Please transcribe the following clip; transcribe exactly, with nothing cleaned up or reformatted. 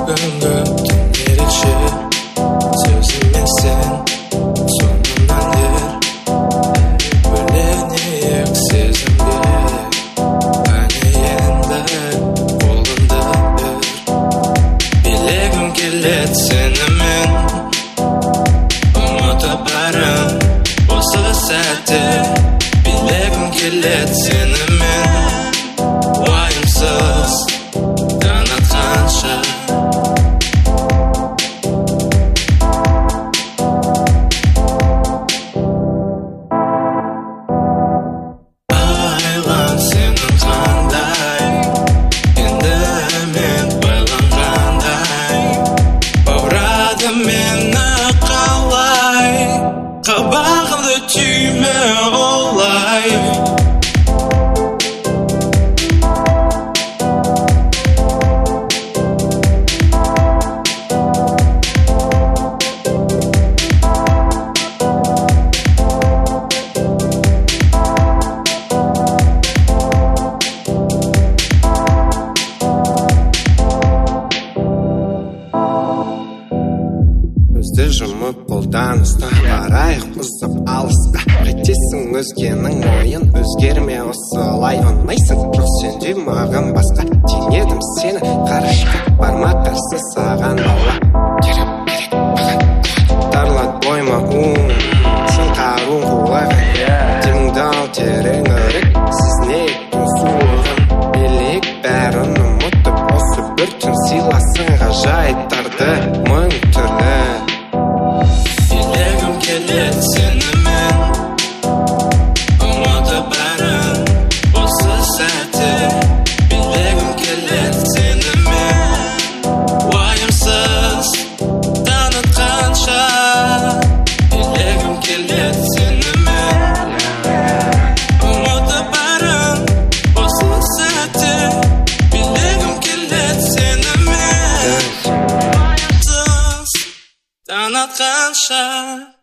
бүгінгі түн ерекше, сөзіме сен соңымнан ер, бөленейік сезімге. Әне енді қолыңды бір, билегім келеді сенімен, ұмытып бәрін осы сәтте. Билегім келеді сенімен, уайымсыз таң атқанша. Айлан сенің қандай, енді мен байланғандай, баурады мені қалай, қабағымды түйме олай. Көзді жұмып қолданыста барайық ұзап алысқа. Қайтесің өзгенің ойын, өзгерме осылай. Ұнайсың жоқ сенде маған басқа, теңедім сені қарышқа. Барма қарсы саған бала, керек керек маған тарлат бойма уын, сен қаруын қуайға. Деңді ал терең өрік, сіз не еттің суығын. Билік бәрін ұмытып осы бір түн сыйласын ғажайыптарды мың түрлі. Билегім келеді сенімен, ұмытып бәрін осы сәтте. Билегім келеді сенімен, уайымсыз таң атқанша. Билегім келеді сенімен, ұмытып бәрін осы сәтте. Билегім келеді сенімен, уайымсыз таң атқанша.